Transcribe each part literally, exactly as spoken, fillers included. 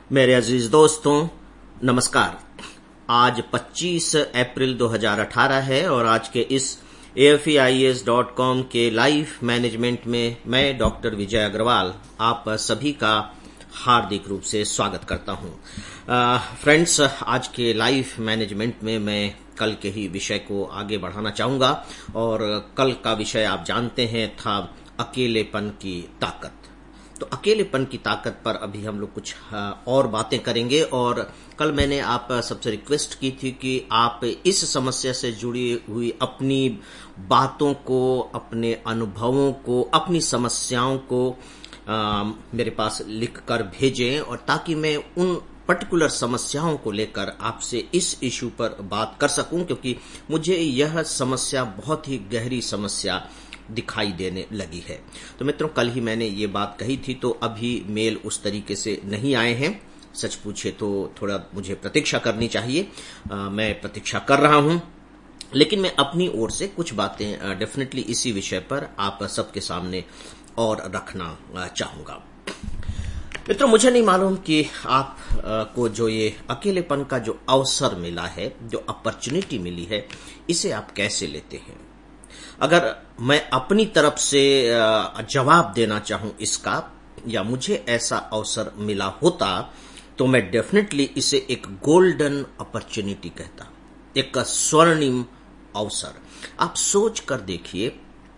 मेरे अजीज दोस्तों नमस्कार। आज पच्चीस अप्रैल दो हज़ार अठारह है और आज के इस A F E I A S dot com के लाइव मैनेजमेंट में मैं डॉक्टर विजय अग्रवाल आप सभी का हार्दिक रूप से स्वागत करता हूं। फ्रेंड्स, आज के लाइव मैनेजमेंट में मैं कल के ही विषय को आगे बढ़ाना चाहूंगा और कल का विषय आप जानते हैं था अकेलेपन की ताकत। तो अकेलेपन की ताकत पर अभी हम लोग कुछ और बातें करेंगे और कल मैंने आप सबसे रिक्वेस्ट की थी कि आप इस समस्या से जुड़ी हुई अपनी बातों को, अपने अनुभवों को, अपनी समस्याओं को आ, मेरे पास लिख कर भेजें और ताकि मैं उन पर्टिकुलर समस्याओं को लेकर आपसे इस इशू पर बात कर सकूं, क्योंकि मुझे यह समस्या बहुत ही गहरी समस्या दिखाई देने लगी है। तो मित्रों, कल ही मैंने ये बात कही थी, तो अभी मेल उस तरीके से नहीं आए हैं। सच पूछे तो थोड़ा मुझे प्रतीक्षा करनी चाहिए। आ, मैं प्रतीक्षा कर रहा हूं, लेकिन मैं अपनी ओर से कुछ बातें डेफिनेटली इसी विषय पर आप सबके सामने और रखना चाहूंगा। मित्रों, मुझे नहीं मालूम कि आप को जो ये अकेलेपन का जो अवसर मिला है, जो अपॉर्चुनिटी मिली है, इसे आप कैसे लेते हैं। अगर मैं अपनी तरफ से जवाब देना चाहूं इसका, या मुझे ऐसा अवसर मिला होता, तो मैं डेफिनेटली इसे एक गोल्डन अपॉर्चुनिटी कहता, एक स्वर्णिम अवसर। आप सोच कर देखिए,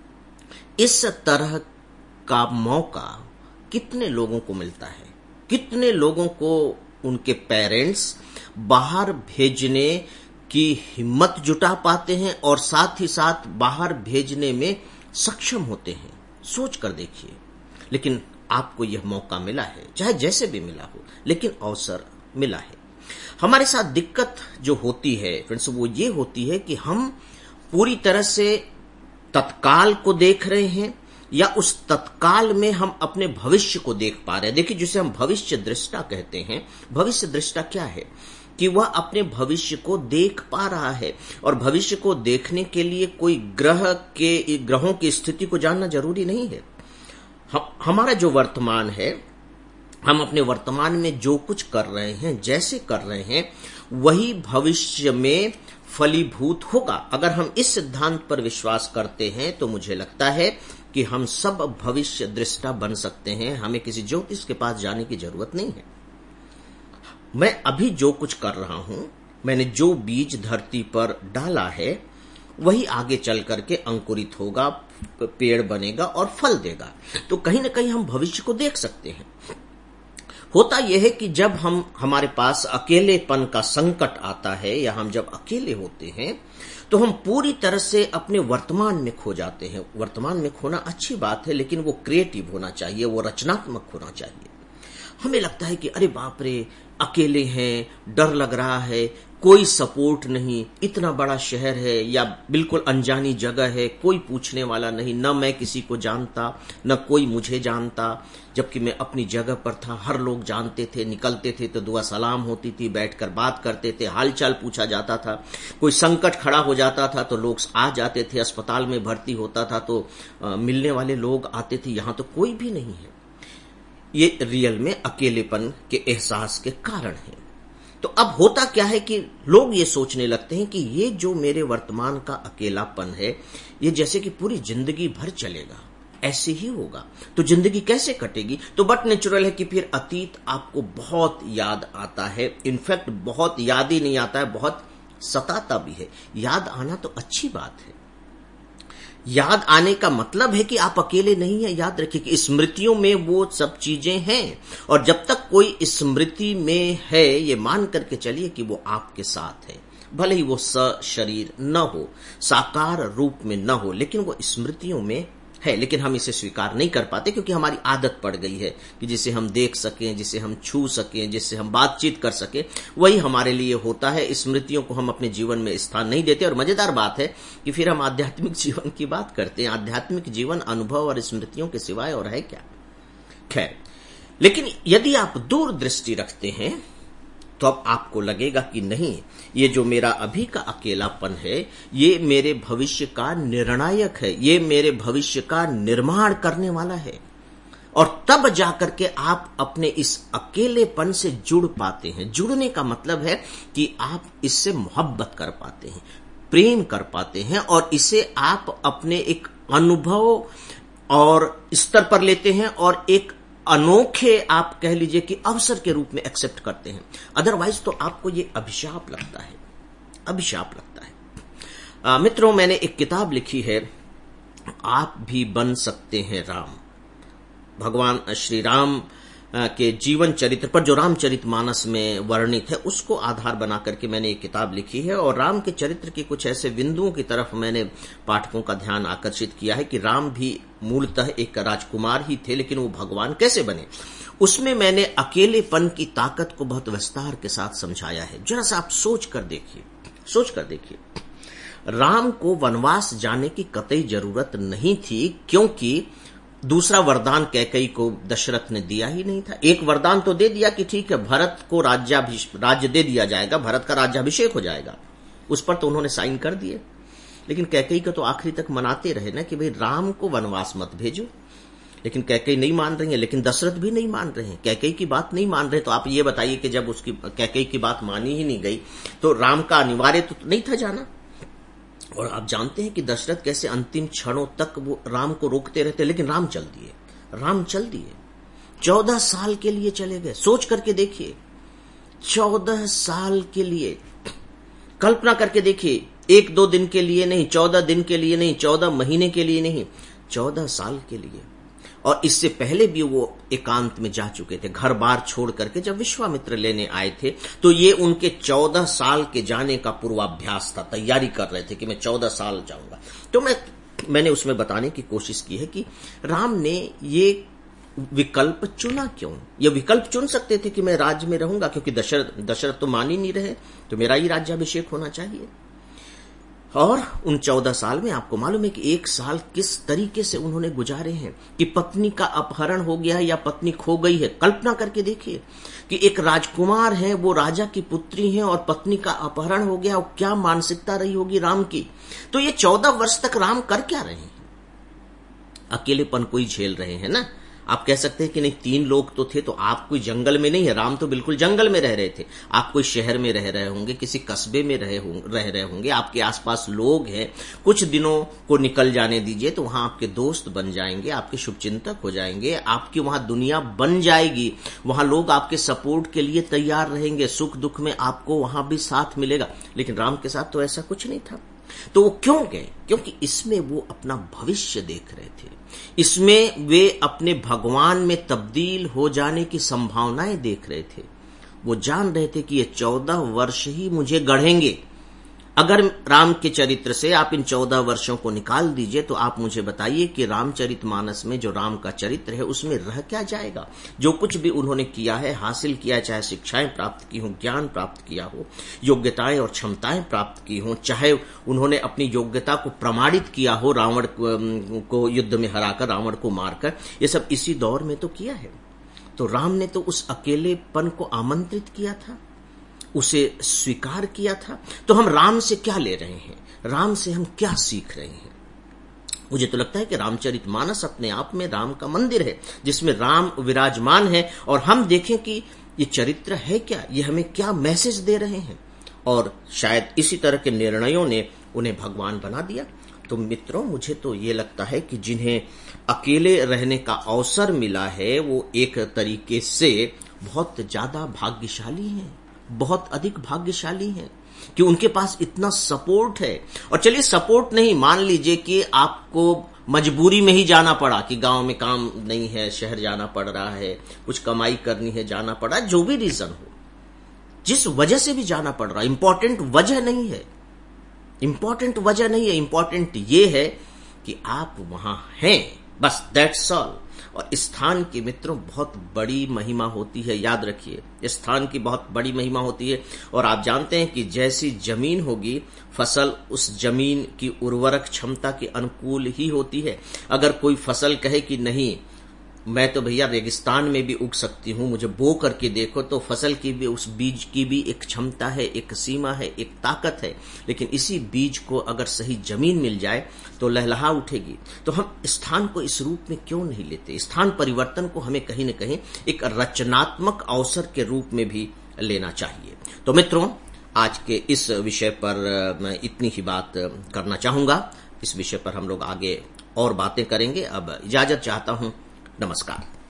इस तरह का मौका कितने लोगों को मिलता है, कितने लोगों को उनके पेरेंट्स बाहर भेजने की हिम्मत जुटा पाते हैं और साथ ही साथ बाहर भेजने में सक्षम होते हैं। सोच कर देखिए। लेकिन आपको यह मौका मिला है, चाहे जैसे भी मिला हो, लेकिन अवसर मिला है। हमारे साथ दिक्कत जो होती है फ्रेंड्स, वो ये होती है कि हम पूरी तरह से तत्काल को देख रहे हैं या उस तत्काल में हम अपने भविष्य को देख पा रहे हैं। देखिए, जिसे हम भविष्य दृष्टा कहते हैं, भविष्य दृष्टा क्या है कि वह अपने भविष्य को देख पा रहा है, और भविष्य को देखने के लिए कोई ग्रह के ग्रहों की स्थिति को जानना जरूरी नहीं है। हम, हमारा जो वर्तमान है, हम अपने वर्तमान में जो कुछ कर रहे हैं, जैसे कर रहे हैं, वही भविष्य में फलीभूत होगा। अगर हम इस सिद्धांत पर विश्वास करते हैं तो मुझे लगता है कि हम सब भविष्य दृष्टा बन सकते हैं। हमें किसी ज्योतिष के पास जाने की जरूरत नहीं है। मैं अभी जो कुछ कर रहा हूं, मैंने जो बीज धरती पर डाला है, वही आगे चल करके अंकुरित होगा, पेड़ बनेगा और फल देगा। तो कहीं ना कहीं हम भविष्य को देख सकते हैं। होता यह है कि जब हम हमारे पास अकेलेपन का संकट आता है या हम जब अकेले होते हैं, तो हम पूरी तरह से अपने वर्तमान में खो जाते हैं। वर्तमान में खोना अच्छी बात है, लेकिन वो क्रिएटिव होना चाहिए, वो रचनात्मक होना चाहिए। हमें लगता है कि अरे बाप रे, अकेले हैं, डर लग रहा है, कोई सपोर्ट नहीं, इतना बड़ा शहर है या बिल्कुल अनजानी जगह है, कोई पूछने वाला नहीं, न मैं किसी को जानता, न कोई मुझे जानता। जबकि मैं अपनी जगह पर था, हर लोग जानते थे, निकलते थे तो दुआ सलाम होती थी, बैठकर बात करते थे, हालचाल पूछा जाता था। कोई संकट खड़ा हो जाता था तो लोग आ जाते थे, अस्पताल में भर्ती होता था तो आ, मिलने वाले लोग आते थे। यहां तो कोई भी नहीं है। ये रियल में अकेलेपन के एहसास के कारण है। तो अब होता क्या है कि लोग ये सोचने लगते हैं कि ये जो मेरे वर्तमान का अकेलापन है, ये जैसे कि पूरी जिंदगी भर चलेगा, ऐसे ही होगा। तो जिंदगी कैसे कटेगी? तो बट नेचुरल है कि फिर अतीत आपको बहुत याद आता है। इनफैक्ट बहुत याद ही नहीं आता है, बहुत सताता भी है। याद आना तो अच्छी बात है। याद आने का मतलब है कि आप अकेले नहीं हैं। याद रखिए कि स्मृतियों में वो सब चीजें हैं, और जब तक कोई स्मृति में है, ये मान करके चलिए कि वो आपके साथ है। भले ही वो सशरीर न हो, साकार रूप में न हो, लेकिन वो स्मृतियों में है। लेकिन हम इसे स्वीकार नहीं कर पाते, क्योंकि हमारी आदत पड़ गई है कि जिसे हम देख सकें, जिसे हम छू सकें, जिससे हम बातचीत कर सकें, वही हमारे लिए होता है। स्मृतियों को हम अपने जीवन में स्थान नहीं देते। और मजेदार बात है कि फिर हम आध्यात्मिक जीवन की बात करते हैं। आध्यात्मिक जीवन अनुभव और स्मृतियों के सिवाय और है क्या? खैर, लेकिन यदि आप दूरदृष्टि रखते हैं तो अब आपको लगेगा कि नहीं, ये जो मेरा अभी का अकेलापन है, ये मेरे भविष्य का निर्णायक है, ये मेरे भविष्य का निर्माण करने वाला है। और तब जाकर के आप अपने इस अकेलेपन से जुड़ पाते हैं। जुड़ने का मतलब है कि आप इससे मोहब्बत कर पाते हैं, प्रेम कर पाते हैं और इसे आप अपने एक अनुभव और स्तर पर लेते हैं और एक अनोखे आप कह लीजिए कि अवसर के रूप में एक्सेप्ट करते हैं। अदरवाइज तो आपको ये अभिशाप लगता है, अभिशाप लगता है। आ, मित्रों, मैंने एक किताब लिखी है, आप भी बन सकते हैं राम। भगवान श्री राम के जीवन चरित्र पर जो रामचरितमानस में वर्णित है उसको आधार बना करके मैंने एक किताब लिखी है और राम के चरित्र के कुछ ऐसे बिंदुओं की तरफ मैंने पाठकों का ध्यान आकर्षित किया है कि राम भी मूलतः एक राजकुमार ही थे, लेकिन वो भगवान कैसे बने। उसमें मैंने अकेलेपन की ताकत को बहुत विस्तार के साथ समझाया है। जरा सा आप सोच कर देखिए, सोच कर देखिए, राम को वनवास जाने की कतई जरूरत नहीं थी, क्योंकि दूसरा वरदान कैकेयी को दशरथ ने दिया ही नहीं था। एक वरदान तो दे दिया कि ठीक है, भरत को राज्याभिषेक राज्य दे दिया जाएगा, भरत का राज्याभिषेक हो जाएगा, उस पर तो उन्होंने साइन कर दिए। लेकिन कैकेयी को तो आखिरी तक मनाते रहे ना कि भाई राम को वनवास मत भेजो, लेकिन कैकेयी नहीं मान रही है, लेकिन दशरथ भी नहीं मान रहे हैं, कैकेयी की बात नहीं मान रहे। तो आप ये बताइए कि जब उसकी कैकेयी की बात मानी ही नहीं गई तो राम का अनिवार्य तो नहीं था जाना। और आप जानते हैं कि दशरथ कैसे अंतिम क्षणों तक वो राम को रोकते रहते, लेकिन राम चल दिए, राम चल दिए। चौदह साल के लिए चले गए। सोच करके देखिए, चौदह साल के लिए, कल्पना करके देखिए, एक दो दिन के लिए नहीं, चौदह दिन के लिए नहीं, चौदह महीने के लिए नहीं, चौदह साल के लिए। और इससे पहले भी वो एकांत में जा चुके थे, घर बार छोड़ करके। जब विश्वामित्र लेने आए थे तो ये उनके चौदह साल के जाने का पूर्वाभ्यास था, तैयारी कर रहे थे कि मैं चौदह साल जाऊंगा। तो मैं मैंने उसमें बताने की कोशिश की है कि राम ने ये विकल्प चुना क्यों। ये विकल्प चुन सकते थे कि मैं राज्य में रहूंगा, क्योंकि दशरथ दशरथ तो मान ही नहीं रहे, तो मेरा ही राज्याभिषेक होना चाहिए। और उन चौदह साल में आपको मालूम है कि एक साल किस तरीके से उन्होंने गुजारे हैं, कि पत्नी का अपहरण हो गया है या पत्नी खो गई है। कल्पना करके देखिए कि एक राजकुमार है, वो राजा की पुत्री है और पत्नी का अपहरण हो गया, और क्या मानसिकता रही होगी राम की। तो ये चौदह वर्ष तक राम कर क्या रहे हैं? अकेलेपन कोई झेल रहे हैं ना। आप कह सकते हैं कि नहीं, तीन लोग तो थे, तो आप कोई जंगल में नहीं है। राम तो बिल्कुल जंगल में रह रहे थे। आप कोई शहर में रह रहे होंगे, किसी कस्बे में रहे होंगे रह रहे होंगे आपके आसपास लोग हैं। कुछ दिनों को निकल जाने दीजिए तो वहां आपके दोस्त बन जाएंगे, आपके शुभचिंतक हो जाएंगे, आपकी वहां दुनिया बन जाएगी। वहां लोग आपके सपोर्ट के लिए तैयार रहेंगे, सुख दुख में आपको वहां भी साथ मिलेगा। लेकिन राम के साथ तो ऐसा कुछ नहीं था। तो वो क्यों गए? क्योंकि इसमें वो अपना भविष्य देख रहे थे, इसमें वे अपने भगवान में तब्दील हो जाने की संभावनाएं देख रहे थे। वो जान रहे थे कि ये चौदह वर्ष ही मुझे गढ़ेंगे। अगर राम के चरित्र से आप इन चौदह वर्षों को निकाल दीजिए तो आप मुझे बताइए कि रामचरितमानस में जो राम का चरित्र है उसमें रह क्या जाएगा। जो कुछ भी उन्होंने किया है, हासिल किया है, चाहे शिक्षाएं प्राप्त की हो, ज्ञान प्राप्त किया हो, योग्यताएं और क्षमताएं प्राप्त की हो, चाहे उन्होंने अपनी योग्यता को प्रमाणित किया हो, रावण को युद्ध में हराकर, रावण को मारकर, ये सब इसी दौर में तो किया है। तो राम ने तो उस अकेलेपन को आमंत्रित किया था, उसे स्वीकार किया था। तो हम राम से क्या ले रहे हैं, राम से हम क्या सीख रहे हैं? मुझे तो लगता है कि रामचरितमानस अपने आप में राम का मंदिर है, जिसमें राम विराजमान है। और हम देखें कि ये चरित्र है क्या, ये हमें क्या मैसेज दे रहे हैं। और शायद इसी तरह के निर्णयों ने उन्हें भगवान बना दिया। तो मित्रों, मुझे तो ये लगता है कि जिन्हें अकेले रहने का अवसर मिला है वो एक तरीके से बहुत ज्यादा भाग्यशाली हैं, बहुत अधिक भाग्यशाली हैं कि उनके पास इतना सपोर्ट है। और चलिए, सपोर्ट नहीं, मान लीजिए कि आपको मजबूरी में ही जाना पड़ा, कि गांव में काम नहीं है, शहर जाना पड़ रहा है, कुछ कमाई करनी है, जाना पड़ा, जो भी रीजन हो, जिस वजह से भी जाना पड़ रहा, इंपॉर्टेंट वजह नहीं है, इंपॉर्टेंट वजह नहीं है, इंपॉर्टेंट ये है कि आप वहां हैं, बस, दैट्स ऑल। और स्थान की मित्रों बहुत बड़ी महिमा होती है, याद रखिए, स्थान की बहुत बड़ी महिमा होती है। और आप जानते हैं कि जैसी जमीन होगी, फसल उस जमीन की उर्वरक क्षमता के अनुकूल ही होती है। अगर कोई फसल कहे कि नहीं, मैं तो भैया रेगिस्तान में भी उग सकती हूं, मुझे बो करके देखो तो फसल की भी, उस बीज की भी एक क्षमता है, एक सीमा है, एक ताकत है। लेकिन इसी बीज को अगर सही जमीन मिल जाए तो लहलहा उठेगी। तो हम स्थान को इस रूप में क्यों नहीं लेते? स्थान परिवर्तन को हमें कहीं न कहीं एक रचनात्मक अवसर के रूप में भी लेना चाहिए। तो मित्रों, आज के इस विषय पर मैं इतनी ही बात करना चाहूंगा। इस विषय पर हम लोग आगे और बातें करेंगे। अब इजाजत चाहता हूं। नमस्कार।